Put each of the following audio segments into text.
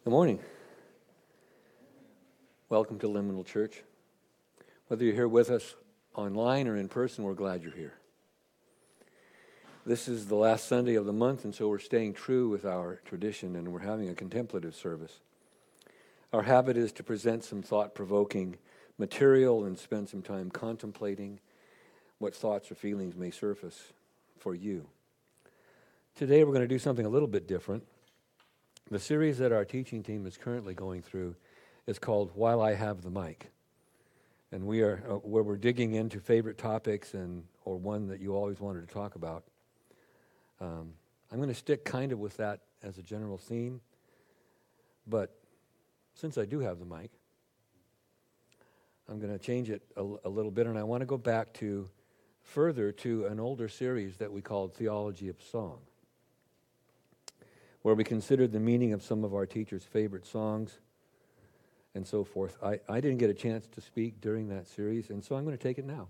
Good morning. Welcome to Liminal Church. Whether you're here with us online or in person, we're glad you're here. This is the last Sunday of the month, and so we're staying true with our tradition, and we're having a contemplative service. Our habit is to present some thought-provoking material and spend some time contemplating what thoughts or feelings may surface for you. Today we're going to do something a little bit different. The series that our teaching team is currently going through is called While I Have the Mic. And we are where we're digging into favorite topics or one that you always wanted to talk about. I'm going to stick kind of with that as a general theme, but since I do have the mic, I'm going to change it a little bit, and I want to go back further to an older series that we called Theology of Song, where we considered the meaning of some of our teachers' favorite songs and so forth. I didn't get a chance to speak during that series, and so I'm going to take it now.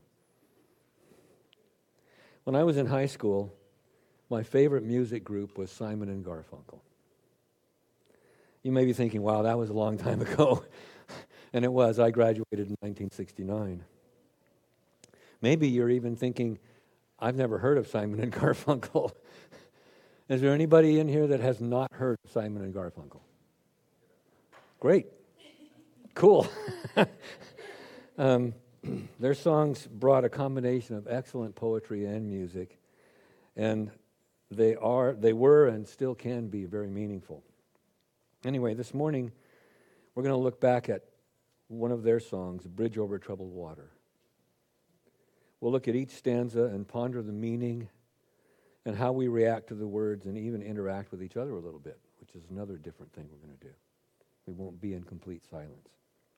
When I was in high school, my favorite music group was Simon and Garfunkel. You may be thinking, wow, that was a long time ago. And it was. I graduated in 1969. Maybe you're even thinking, I've never heard of Simon and Garfunkel. Is there anybody in here that has not heard of Simon and Garfunkel? Great. Cool. Their songs brought a combination of excellent poetry and music, and they were and still can be very meaningful. Anyway, this morning we're going to look back at one of their songs, Bridge Over Troubled Water. We'll look at each stanza and ponder the meaning and how we react to the words and even interact with each other a little bit, which is another different thing we're going to do. We won't be in complete silence.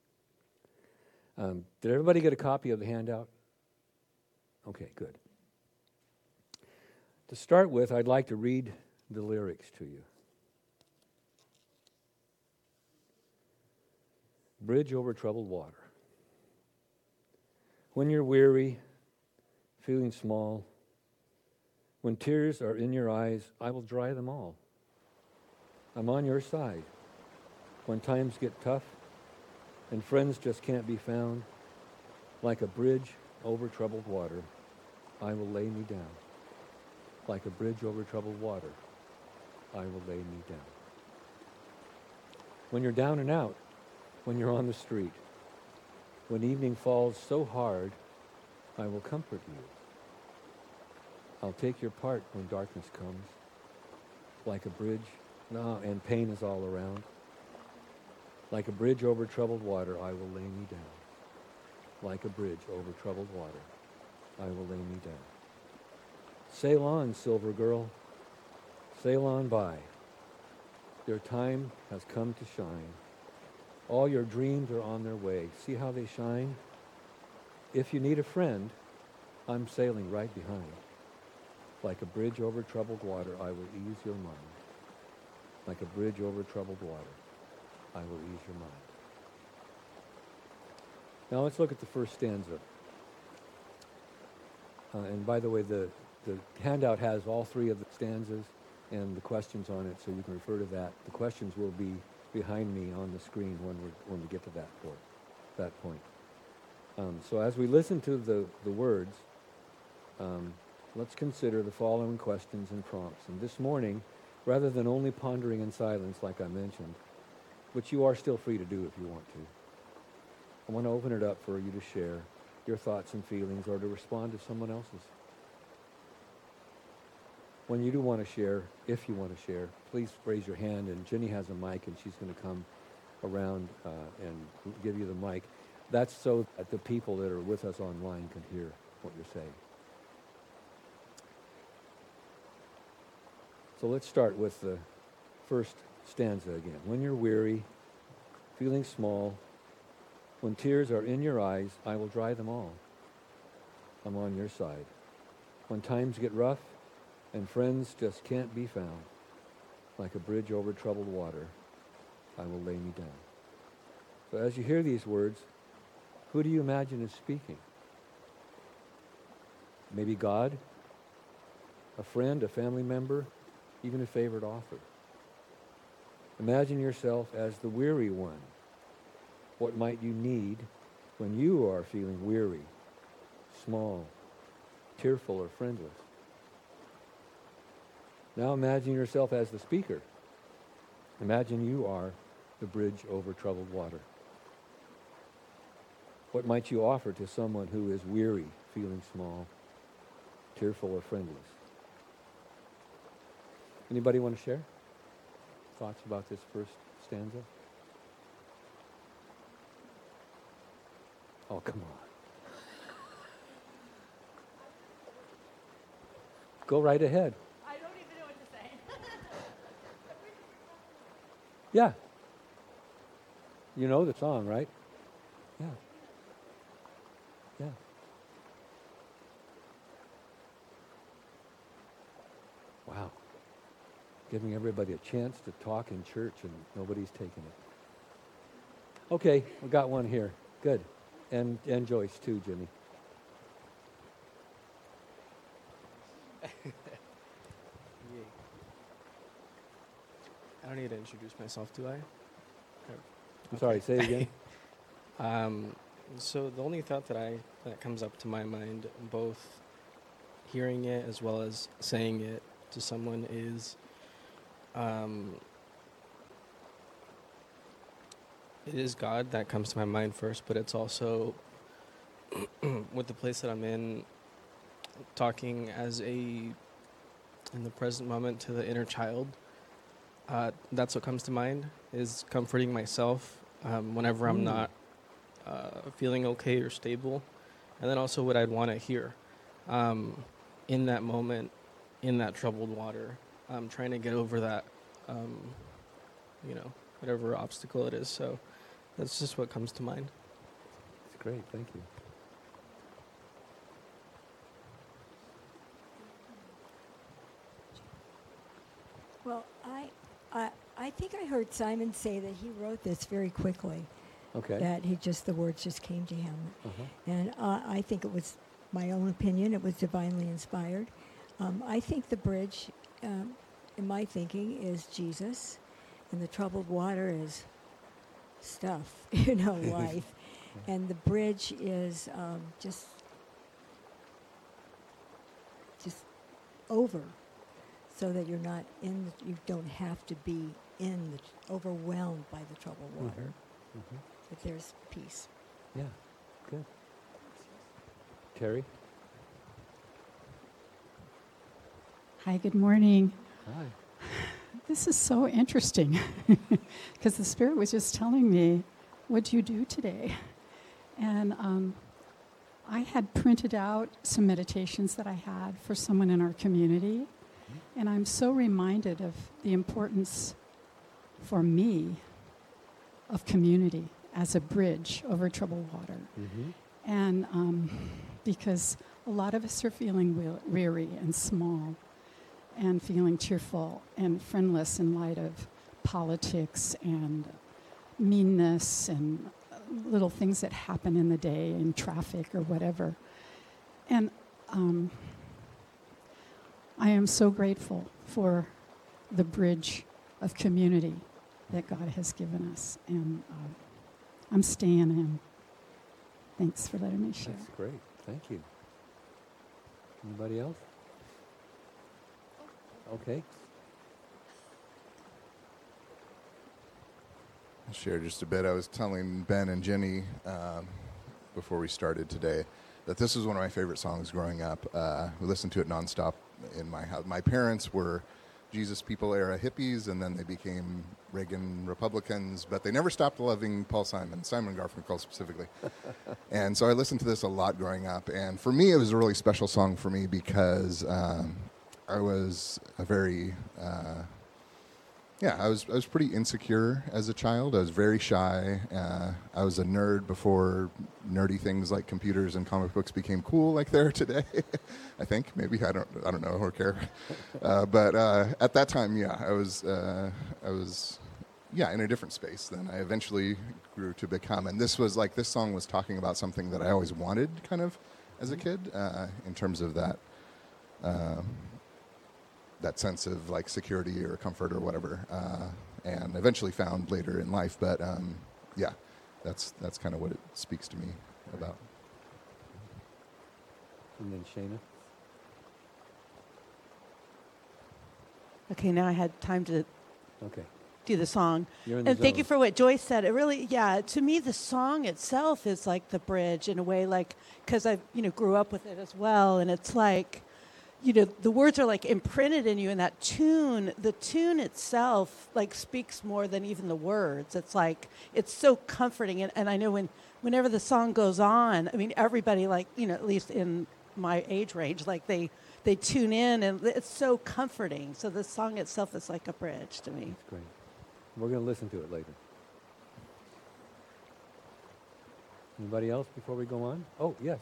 Did everybody get a copy of the handout? Okay, good. To start with, I'd like to read the lyrics to you. Bridge over troubled water. When you're weary, feeling small, when tears are in your eyes, I will dry them all. I'm on your side. When times get tough and friends just can't be found, like a bridge over troubled water, I will lay me down. Like a bridge over troubled water, I will lay me down. When you're down and out, when you're on the street, when evening falls so hard, I will comfort you. I'll take your part when darkness comes, like a bridge, and pain is all around. Like a bridge over troubled water, I will lay me down. Like a bridge over troubled water, I will lay me down. Sail on, silver girl, sail on by. Your time has come to shine. All your dreams are on their way. See how they shine? If you need a friend, I'm sailing right behind. Like a bridge over troubled water, I will ease your mind. Like a bridge over troubled water, I will ease your mind. Now let's look at the first stanza. And by the way, the handout has all three of the stanzas and the questions on it, so you can refer to that. The questions will be behind me on the screen when we get to that point. So as we listen to the words, let's consider the following questions and prompts. And this morning, rather than only pondering in silence like I mentioned, which you are still free to do if you want to, I want to open it up for you to share your thoughts and feelings or to respond to someone else's. When you do want to share, if you want to share, please raise your hand, and Jenny has a mic and she's going to come around and give you the mic. That's so that the people that are with us online can hear what you're saying. So let's start with the first stanza again. When you're weary, feeling small, when tears are in your eyes, I will dry them all. I'm on your side. When times get rough and friends just can't be found, like a bridge over troubled water, I will lay me down. So as you hear these words, who do you imagine is speaking? Maybe God, a friend, a family member, even a favorite author. Imagine yourself as the weary one. What might you need when you are feeling weary, small, tearful, or friendless? Now imagine yourself as the speaker. Imagine you are the bridge over troubled water. What might you offer to someone who is weary, feeling small, tearful, or friendless? Anybody want to share thoughts about this first stanza? Oh, come on. Go right ahead. I don't even know what to say. Yeah. You know the song, right? Yeah. Yeah. Wow. Giving everybody a chance to talk in church and nobody's taking it. Okay, we got one here. Good. And Joyce too, Jimmy. I don't need to introduce myself, do I? I'm sorry, say it again. So the only thought that comes up to my mind, both hearing it as well as saying it to someone, is it is God that comes to my mind first, but it's also with the place that I'm in, talking in the present moment to the inner child. That's what comes to mind, is comforting myself whenever I'm not feeling okay or stable. And then also what I'd want to hear in that moment, in that troubled water, trying to get over that, whatever obstacle it is. So that's just what comes to mind. That's great, thank you. Well, I think I heard Simon say that he wrote this very quickly. Okay. That the words just came to him. Uh-huh. And I think it was my own opinion. It was divinely inspired. I think the bridge, in my thinking, is Jesus. And the troubled water is stuff, life. And the bridge is just over, so that you're not you don't have to be overwhelmed by the troubled water. Mm-hmm. But there's peace. Yeah, good. Terry? Hi, good morning. Hi. This is so interesting because the Spirit was just telling me, what'd you do today? And I had printed out some meditations that I had for someone in our community, and I'm so reminded of the importance for me of community as a bridge over troubled water. Mm-hmm. And because a lot of us are feeling weary and small and feeling tearful and friendless in light of politics and meanness and little things that happen in the day in traffic or whatever. And I am so grateful for the bridge of community that God has given us. And I'm staying in. Thanks for letting me share. That's great. Thank you. Anybody else? Okay. I'll share just a bit. I was telling Ben and Jenny before we started today that this was one of my favorite songs growing up. We listened to it nonstop in my house. My parents were Jesus People era hippies, and then they became Reagan Republicans, but they never stopped loving Simon Garfunkel specifically. And so I listened to this a lot growing up, and for me it was a really special song for me because I was a very I was pretty insecure as a child. I was very shy. I was a nerd before nerdy things like computers and comic books became cool like they are today. I think maybe I don't know or care. But at that time, I was in a different space than I eventually grew to become. And this song was talking about something that I always wanted, kind of, as a kid, in terms of that. That sense of like security or comfort or whatever. and eventually found later in life. But yeah, that's kind of what it speaks to me about. And then Shayna. Okay, now I had time to Okay. do the song. You're in the And thank zone. you for what Joyce said. It really, yeah, to me, the song itself is like the bridge in a way, like, because I, grew up with it as well. And it's like, the words are like imprinted in you, and that tune, the tune itself, like, speaks more than even the words. It's like, it's so comforting. And I know whenever the song goes on, I mean, everybody, like, at least in my age range, like, they tune in, and it's so comforting. So the song itself is like a bridge to me. That's great. We're going to listen to it later. Anybody else before we go on? Oh, yes.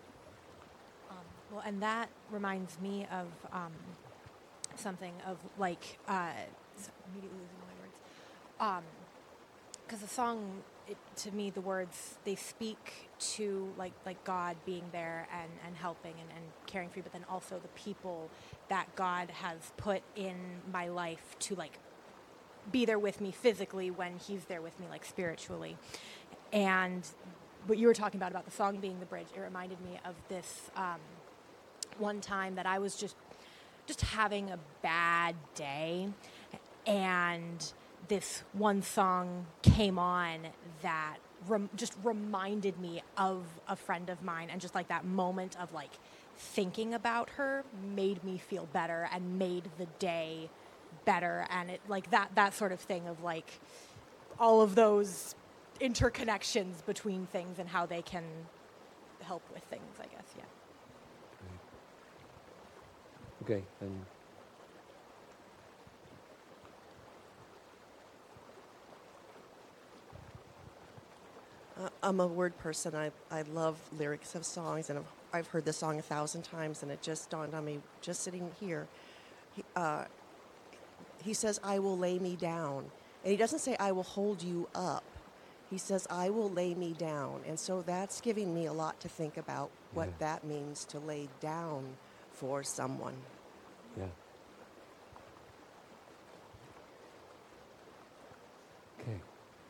Well, and that reminds me of something of like immediately losing my words. Because the song, to me, the words, they speak to like God being there and helping and caring for you, but then also the people that God has put in my life to like be there with me physically when He's there with me like spiritually. And what you were talking about the song being the bridge, it reminded me of this one time that I was just having a bad day, and this one song came on that just reminded me of a friend of mine, and just like that moment of like thinking about her made me feel better and made the day better. And it like that sort of thing of like all of those interconnections between things and how they can help with things, I guess. Yeah. Okay, and I'm a word person. I love lyrics of songs, and I've heard this song 1,000 times, and it just dawned on me just sitting here. He says, "I will lay me down." And he doesn't say, "I will hold you up." He says, "I will lay me down." And so that's giving me a lot to think about what that means to lay down for someone. yeah. Okay.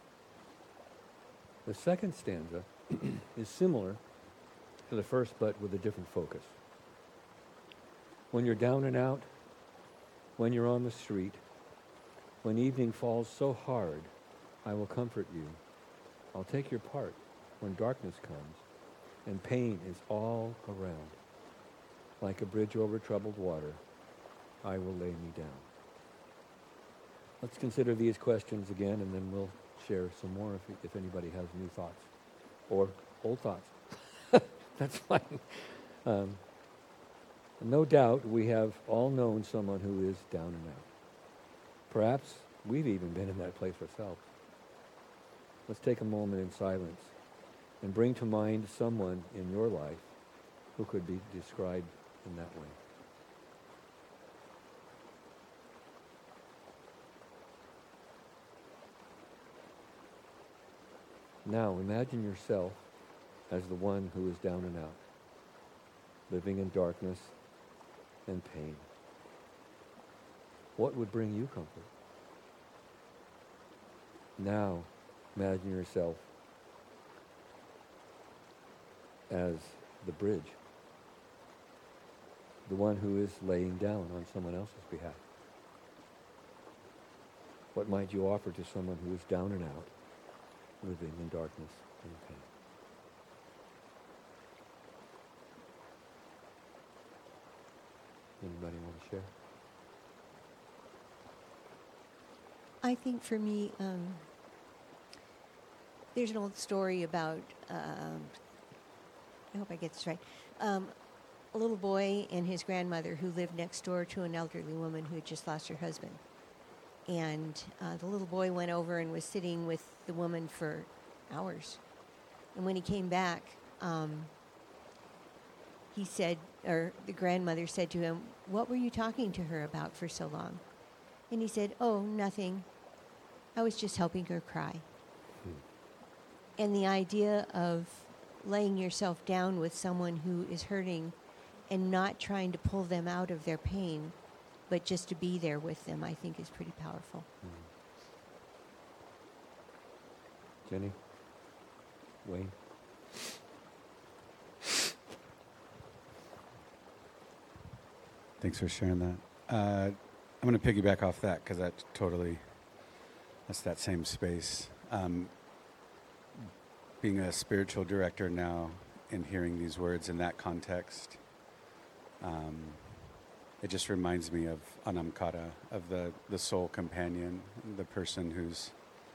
The second stanza is similar to the first, but with a different focus. When you're down and out, when you're on the street, when evening falls so hard, I will comfort you. I'll take your part when darkness comes and pain is all around. Like a bridge over troubled water, I will lay me down. Let's consider these questions again, and then we'll share some more if anybody has new thoughts or old thoughts. That's fine. No doubt we have all known someone who is down and out. Perhaps we've even been in that place ourselves. Let's take a moment in silence and bring to mind someone in your life who could be described in that way. Now imagine yourself as the one who is down and out, living in darkness and pain. What would bring you comfort? Now imagine yourself as the bridge, the one who is laying down on someone else's behalf. What might you offer to someone who is down and out, living in darkness and pain? Anybody want to share? I think for me, there's an old story about, I hope I get this right, a little boy and his grandmother who lived next door to an elderly woman who had just lost her husband. And the little boy went over and was sitting with the woman for hours. And when he came back, he said, or the grandmother said to him, "What were you talking to her about for so long?" And he said, "Oh, nothing. I was just helping her cry." And the idea of laying yourself down with someone who is hurting and not trying to pull them out of their pain, but just to be there with them, I think is pretty powerful. Jenny? Wayne? Thanks for sharing that. I'm going to piggyback off that because that's that same space. Being a spiritual director now and hearing these words in that context, it just reminds me of Anamkara, of the soul companion, the person who's,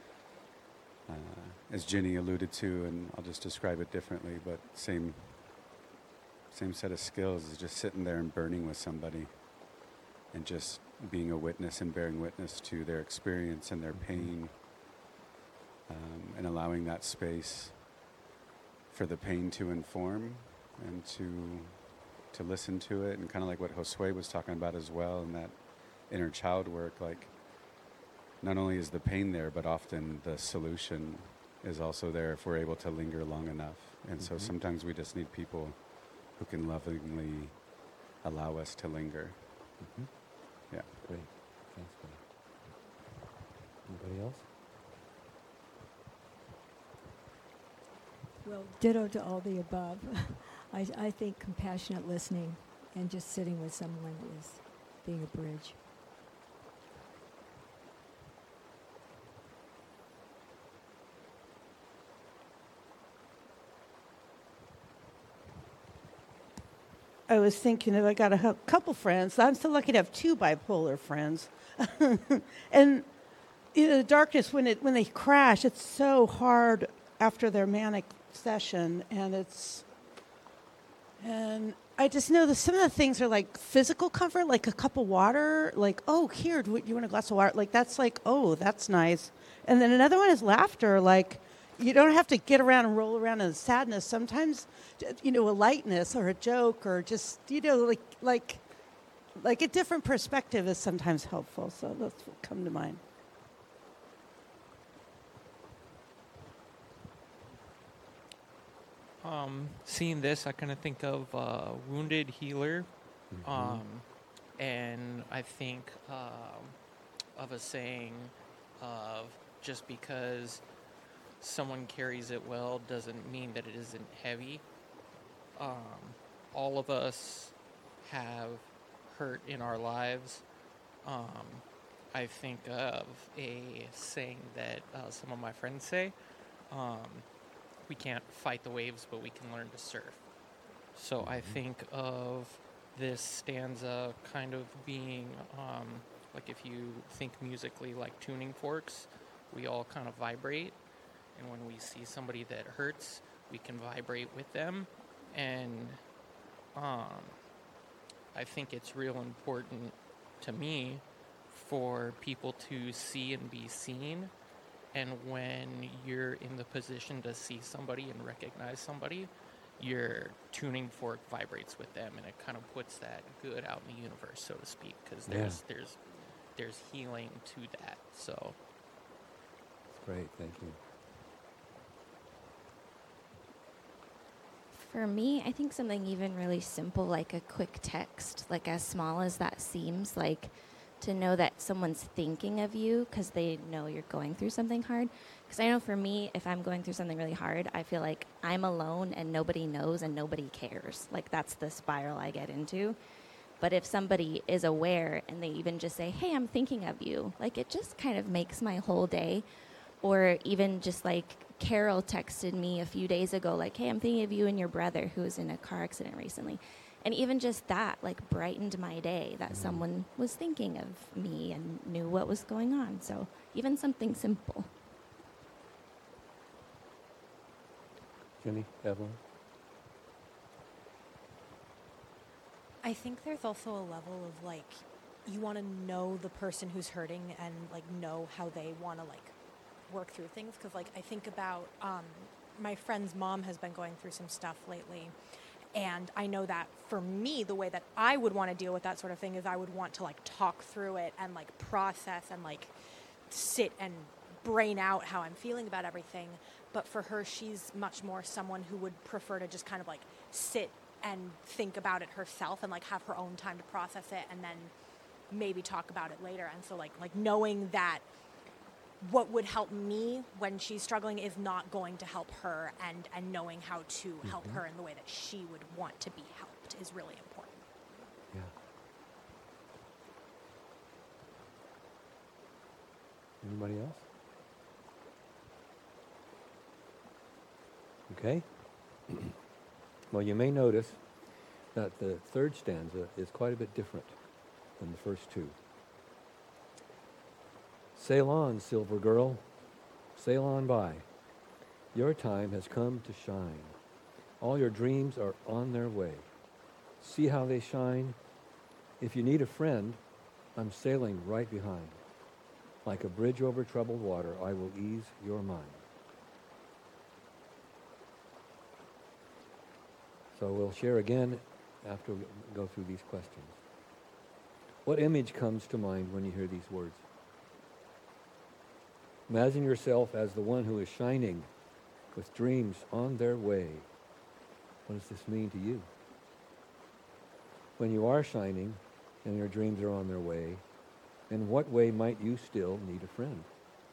as Ginny alluded to, and I'll just describe it differently, but same set of skills is just sitting there and burning with somebody and just being a witness and bearing witness to their experience and their pain, and allowing that space for the pain to inform and to listen to it, and kind of like what Josue was talking about as well, and that inner child work, like not only is the pain there, but often the solution is also there if we're able to linger long enough. And so sometimes we just need people who can lovingly allow us to linger. Yeah. Great. Thanks, Wayne. Anybody else? Well, ditto to all the above. I think compassionate listening and just sitting with someone is being a bridge. I was thinking that I got a couple friends. I'm so lucky to have two bipolar friends. And in the darkness, when they crash, it's so hard after their manic session, and I just know that some of the things are like physical comfort, like a cup of water, like, oh, here, do you want a glass of water? Like, that's like, oh, that's nice. And then another one is laughter, like, you don't have to get around and roll around in sadness. Sometimes, a lightness or a joke or just, like a different perspective is sometimes helpful. So that's what come to mind. Seeing this, I kind of think of Wounded Healer, and I think of a saying of just because someone carries it well doesn't mean that it isn't heavy. All of us have hurt in our lives. I think of a saying that some of my friends say, we can't fight the waves, but we can learn to surf. So I think of this stanza kind of being, like if you think musically like tuning forks, we all kind of vibrate. And when we see somebody that hurts, we can vibrate with them. And I think it's real important to me for people to see and be seen. And when you're in the position to see somebody and recognize somebody, your tuning fork vibrates with them, and it kind of puts that good out in the universe, so to speak, because there's healing to that. So Great, thank you. For me, I think something even really simple, like a quick text, like as small as that seems, like to know that someone's thinking of you because they know you're going through something hard. Because I know for me, if I'm going through something really hard, I feel like I'm alone and nobody knows and nobody cares. Like that's the spiral I get into. But if somebody is aware and they even just say, hey, I'm thinking of you, like it just kind of makes my whole day. Or even just like Carol texted me a few days ago, like, hey, I'm thinking of you and your brother who was in a car accident recently. And even just that, like, brightened my day, that someone was thinking of me and knew what was going on. So even something simple. Jenny, Evelyn? I think there's also a level of, like, you want to know the person who's hurting and, like, know how they want to, like, work through things. Because, like, I think about my friend's mom has been going through some stuff lately. And I know that for me, the way that I would want to deal with that sort of thing is I would want to, like, talk through it and, like, process and, like, sit and brain out how I'm feeling about everything. But for her, she's much more someone who would prefer to just kind of, like, sit and think about it herself and, like, have her own time to process it and then maybe talk about it later. And so, like knowing that what would help me when she's struggling is not going to help her, and knowing how to help her in the way that she would want to be helped is really important. Yeah. Anybody else? Okay. Well, you may notice that the third stanza is quite a bit different than the first two. Sail on, silver girl, sail on by. Your time has come to shine. All your dreams are on their way. See how they shine? If you need a friend, I'm sailing right behind. Like a bridge over troubled water, I will ease your mind. So we'll share again after we go through these questions. What image comes to mind when you hear these words? Imagine yourself as the one who is shining with dreams on their way. What does this mean to you? When you are shining and your dreams are on their way, in what way might you still need a friend?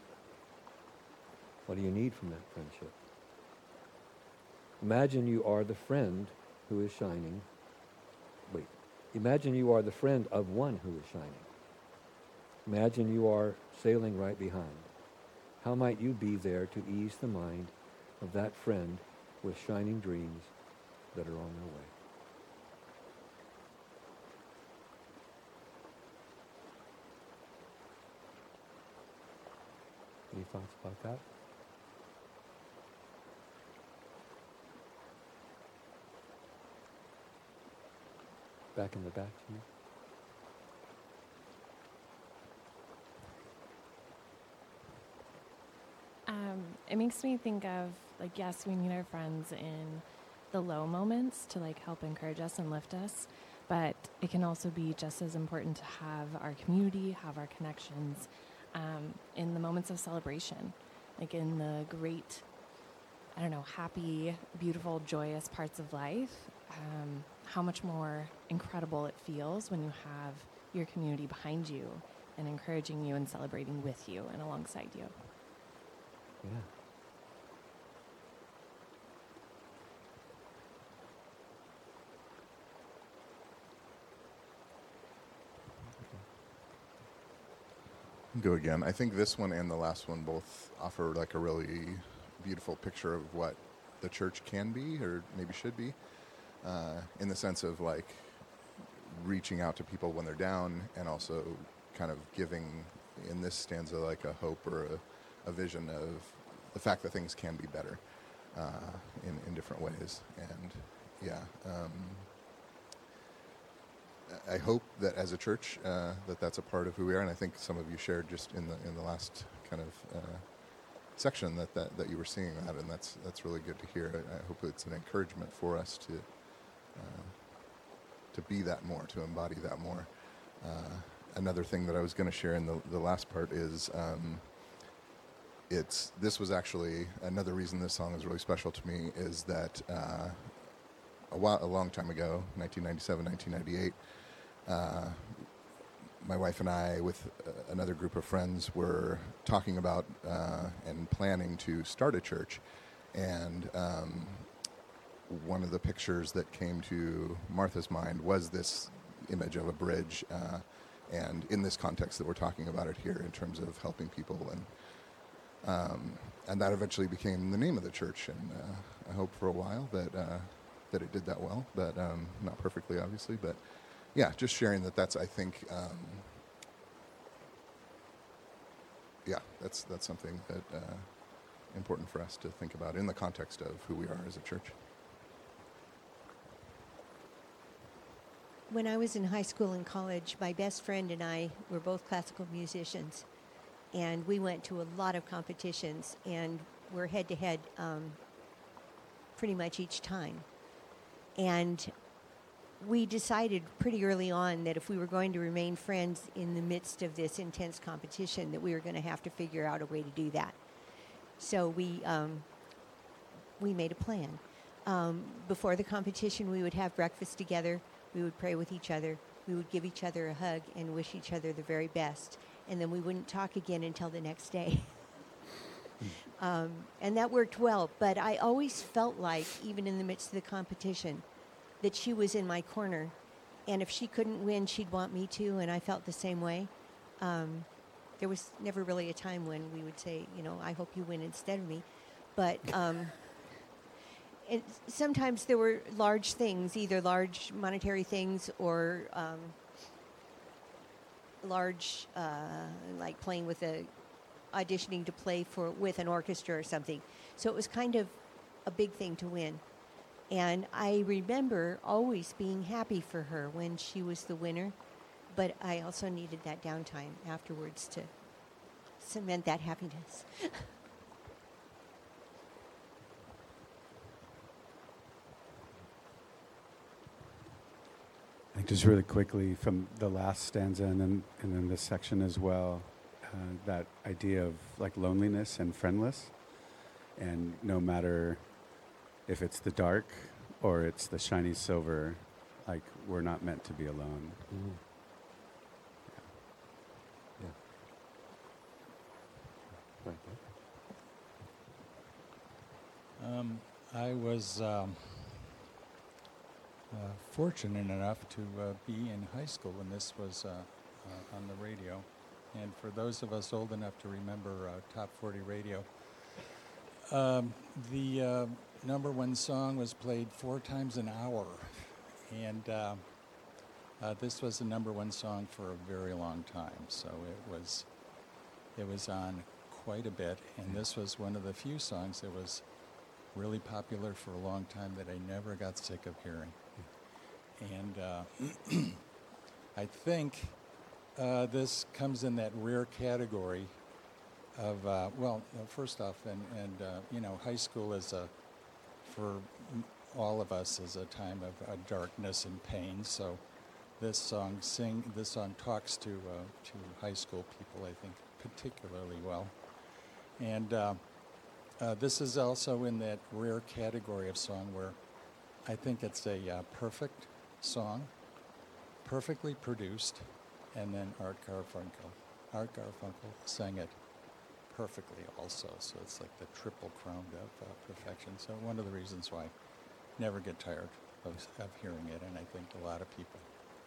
What do you need from that friendship? Imagine you are the friend who is shining. Wait. Imagine you are the friend of one who is shining. Imagine you are sailing right behind. How might you be there to ease the mind of that friend with shining dreams that are on their way? Any thoughts about that? Back in the back, Jimmy. It makes me think of, like, yes, we need our friends in the low moments to, like, help encourage us and lift us, but it can also be just as important to have our community, have our connections in the moments of celebration, like in the great, I don't know, happy, beautiful, joyous parts of life. How much more incredible it feels when you have your community behind you and encouraging you and celebrating with you and alongside you. Yeah. Go again. I think this one and the last one both offer like a really beautiful picture of what the church can be, or maybe should be, in the sense of like reaching out to people when they're down, and also kind of giving in this stanza like a hope or a vision of the fact that things can be better in different ways. And yeah, I hope that as a church that's a part of who we are, and I think some of you shared just in the last kind of section that you were seeing that, and that's really good to hear. I hope it's an encouragement for us to be that more, to embody that more. Another thing that I was going to share in the last part is this was actually another reason this song is really special to me, is that a long time ago, 1997, 1998, my wife and I, with another group of friends, were talking about and planning to start a church. And one of the pictures that came to Martha's mind was this image of a bridge, and in this context that we're talking about it here, in terms of helping people. And that eventually became the name of the church. And I hope for a while that it did that well, but not perfectly, obviously. But yeah, just sharing that's, I think, that's something that important for us to think about in the context of who we are as a church. When I was in high school and college, my best friend and I were both classical musicians, and we went to a lot of competitions, and we're head-to-head pretty much each time. And we decided pretty early on that if we were going to remain friends in the midst of this intense competition, that we were going to have to figure out a way to do that. So we made a plan. Before the competition, we would have breakfast together. We would pray with each other. We would give each other a hug and wish each other the very best. And then we wouldn't talk again until the next day. And that worked well. But I always felt like, even in the midst of the competition, that she was in my corner. And if she couldn't win, she'd want me to, and I felt the same way. There was never really a time when we would say, I hope you win instead of me. But and sometimes there were large things, either large monetary things or large, like playing with auditioning to play with an orchestra or something. So it was kind of a big thing to win. And I remember always being happy for her when she was the winner, but I also needed that downtime afterwards to cement that happiness. I think just really quickly from the last stanza and then this section as well, that idea of like loneliness and friendless, and no matter if it's the dark or it's the shiny silver, like we're not meant to be alone. Mm. Yeah. Right there. I was fortunate enough to be in high school when this was on the radio. And for those of us old enough to remember Top 40 radio, the number one song was played 4 times an hour. And this was the number one song for a very long time. So it was on quite a bit. And this was one of the few songs that was really popular for a long time that I never got sick of hearing. And I think this comes in that rare category of, first off, high school is for all of us is a time of darkness and pain. So this song talks to high school people, I think, particularly well. And this is also in that rare category of song where I think it's a perfect song, perfectly produced, and then Art Garfunkel sang it perfectly also. So it's like the triple crown of perfection. So one of the reasons why I never get tired of hearing it, and I think a lot of people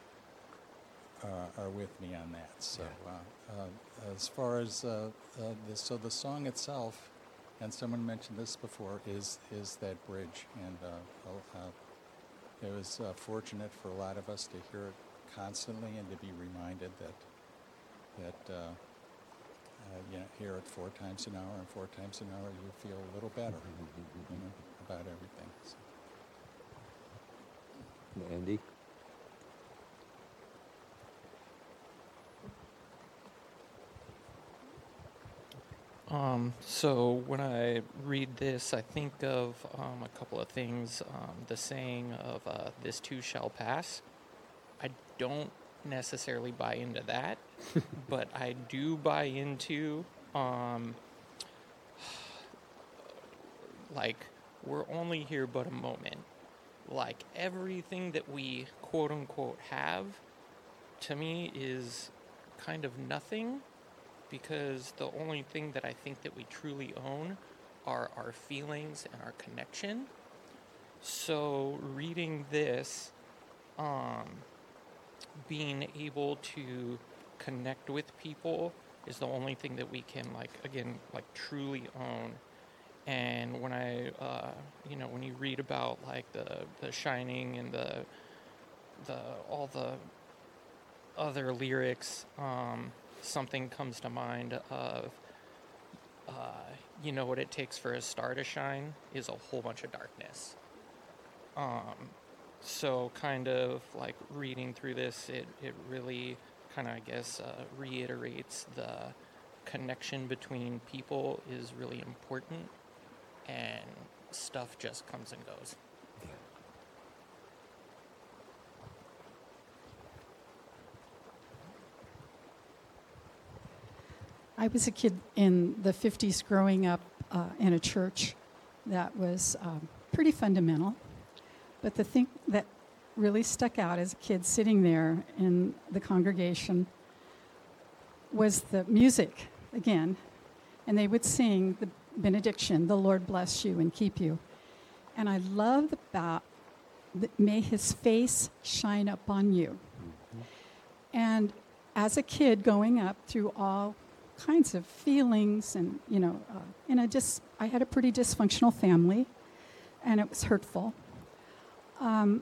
are with me on that. So as far as the song itself, and someone mentioned this before, is that bridge, and it was fortunate for a lot of us to hear it constantly and to be reminded that hear it 4 times an hour, and 4 times an hour you feel a little better about everything. So. Andy? So when I read this, I think of a couple of things. The saying of "this too shall pass." I don't necessarily buy into that, but I do buy into like we're only here but a moment. Like everything that we quote unquote have, to me, is kind of nothing. Because the only thing that I think that we truly own are our feelings and our connection. So reading this, being able to connect with people is the only thing that we can truly own. And when I, when you read about like the Shining and all the other lyrics, something comes to mind of, what it takes for a star to shine is a whole bunch of darkness. So kind of like reading through this, it really kind of, reiterates the connection between people is really important, and stuff just comes and goes. I was a kid in the 50s growing up in a church that was pretty fundamental. But the thing that really stuck out as a kid sitting there in the congregation was the music, again. And they would sing benediction, the Lord bless you and keep you. And I love about, may his face shine upon you. And as a kid growing up through all kinds of feelings and, I had a pretty dysfunctional family, and it was hurtful. I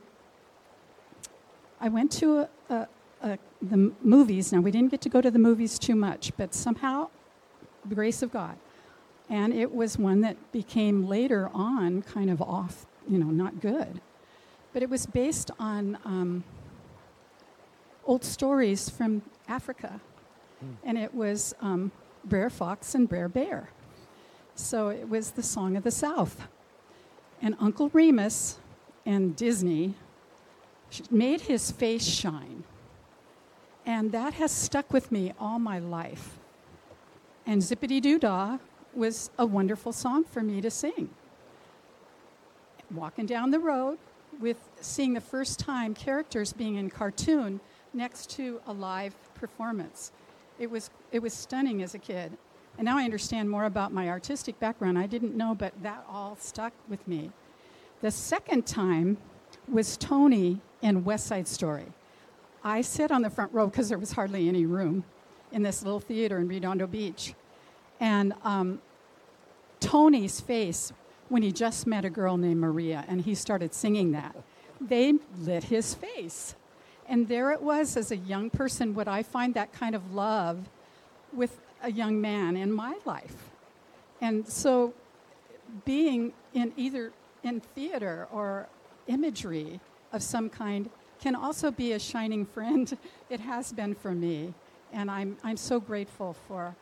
went to the movies. Now, we didn't get to go to the movies too much, but somehow, the grace of God. And it was one that became later on kind of off, not good. But it was based on old stories from Africa. And it was Brer Fox and Brer Bear. So it was the Song of the South. And Uncle Remus and Disney made his face shine. And that has stuck with me all my life. And Zippity-Doo-Dah was a wonderful song for me to sing. Walking down the road with seeing the first time characters being in cartoon next to a live performance. It was stunning as a kid. And now I understand more about my artistic background. I didn't know, but that all stuck with me. The second time was Tony in West Side Story. I sat on the front row because there was hardly any room in this little theater in Redondo Beach. And Tony's face, when he just met a girl named Maria, and he started singing that, they lit his face. And there it was, as a young person, would I find that kind of love with a young man in my life? And so being in either in theater or imagery of some kind can also be a shining friend. It has been for me. And I'm so grateful for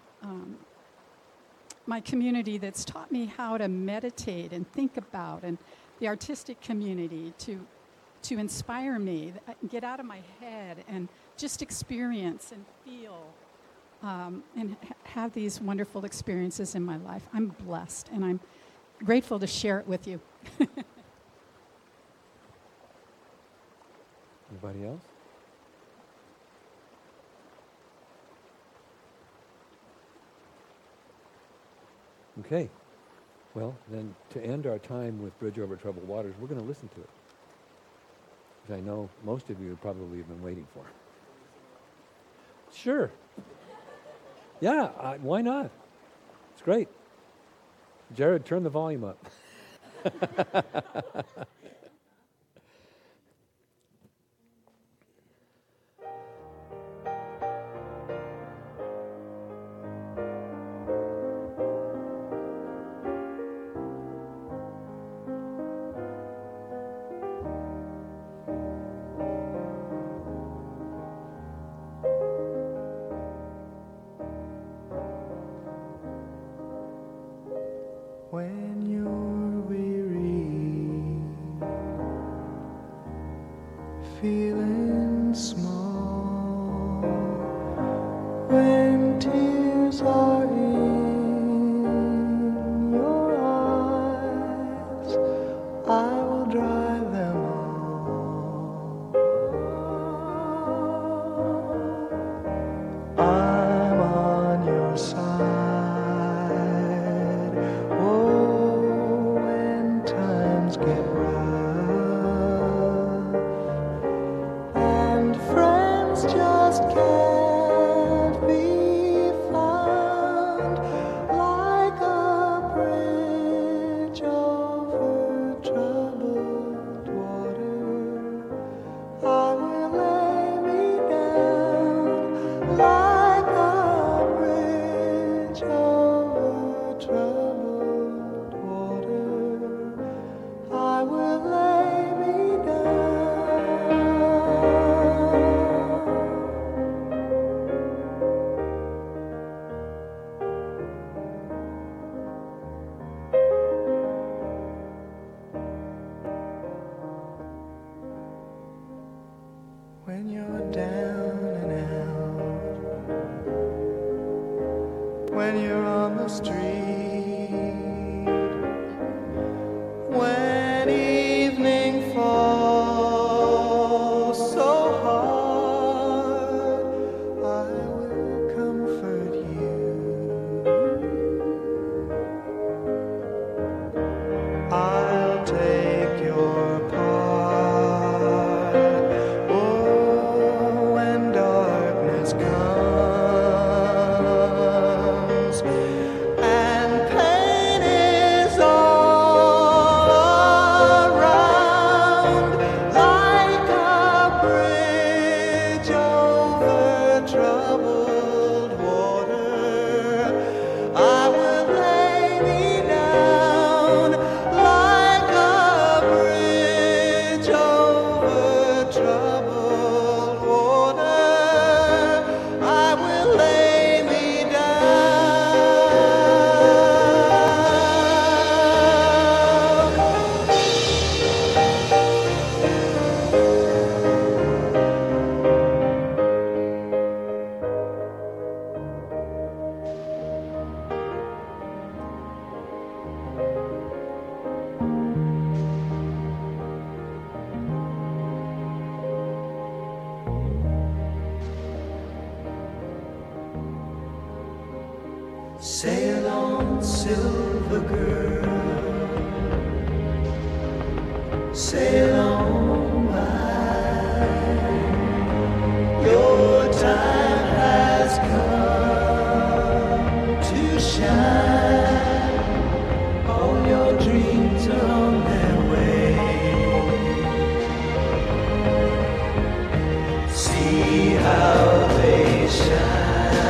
my community that's taught me how to meditate and think about, and the artistic community to inspire me, get out of my head and just experience and feel and have these wonderful experiences in my life. I'm blessed, and I'm grateful to share it with you. Anybody else? Okay. Well, then to end our time with Bridge Over Troubled Waters, we're going to listen to it, which I know most of you probably have been waiting for. Sure. Yeah, why not? It's great. Jared, turn the volume up. When you're weary, feeling small, when tears are in your eyes, I will dry them all. I'm on your side. Get rough, and friends just can't be found, like a bridge over troubled water. I will lay me down, like a bridge over troubled water. I will lay me when you're down and out, when you're on the street, when evening falls so hard, I will comfort you. Sail on, silver girl, sail on by. Your time has come to shine. All your dreams are on their way. See how they shine.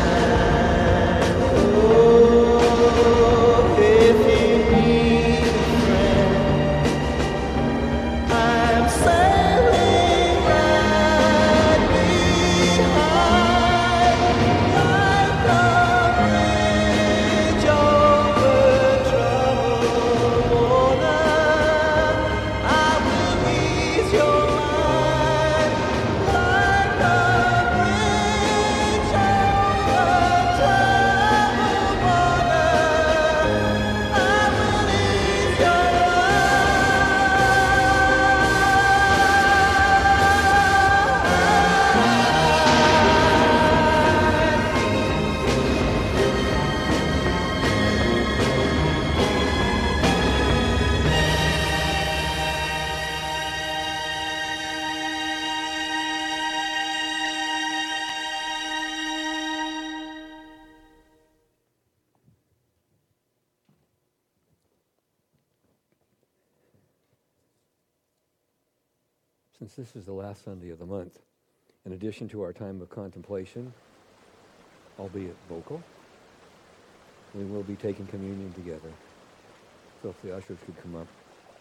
Since this is the last Sunday of the month, in addition to our time of contemplation, albeit vocal, we will be taking communion together. So if the ushers could come up.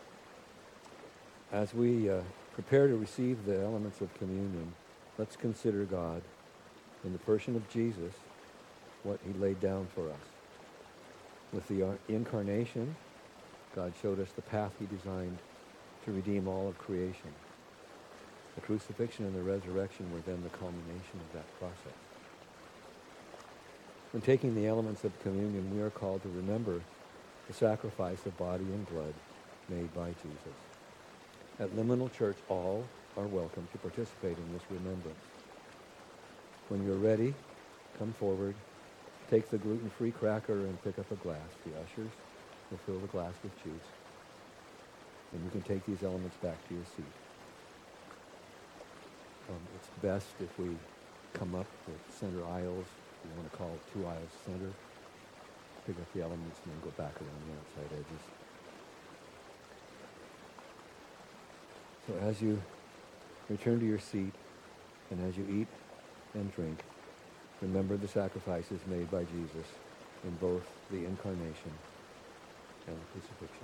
As we prepare to receive the elements of communion, let's consider God in the person of Jesus, what he laid down for us. With the incarnation, God showed us the path he designed to redeem all of creation. The crucifixion and the resurrection were then the culmination of that process. When taking the elements of communion, we are called to remember the sacrifice of body and blood made by Jesus. At Liminal Church, all are welcome to participate in this remembrance. When you're ready, come forward, take the gluten-free cracker and pick up a glass. The ushers will fill the glass with juice. And you can take these elements back to your seat. It's best if we come up the center aisles. We want to call it 2 aisles center. Pick up the elements and then go back around the outside edges. So as you return to your seat and as you eat and drink, remember the sacrifices made by Jesus in both the incarnation and the crucifixion.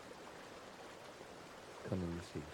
Come in your seat.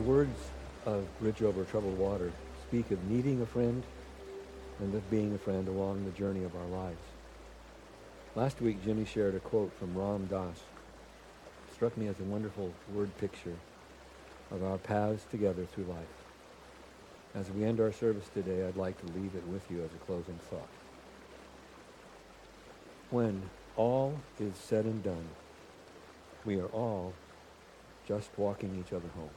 The words of Bridge Over Troubled Water speak of needing a friend and of being a friend along the journey of our lives. Last week, Jimmy shared a quote from Ram Dass. It struck me as a wonderful word picture of our paths together through life. As we end our service today, I'd like to leave it with you as a closing thought. When all is said and done, we are all just walking each other home.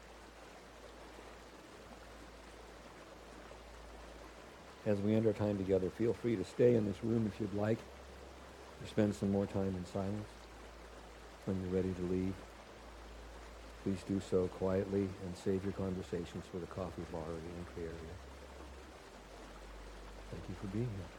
As we end our time together, feel free to stay in this room if you'd like, or spend some more time in silence. When you're ready to leave, please do so quietly and save your conversations for the coffee bar or the entry area. Thank you for being here.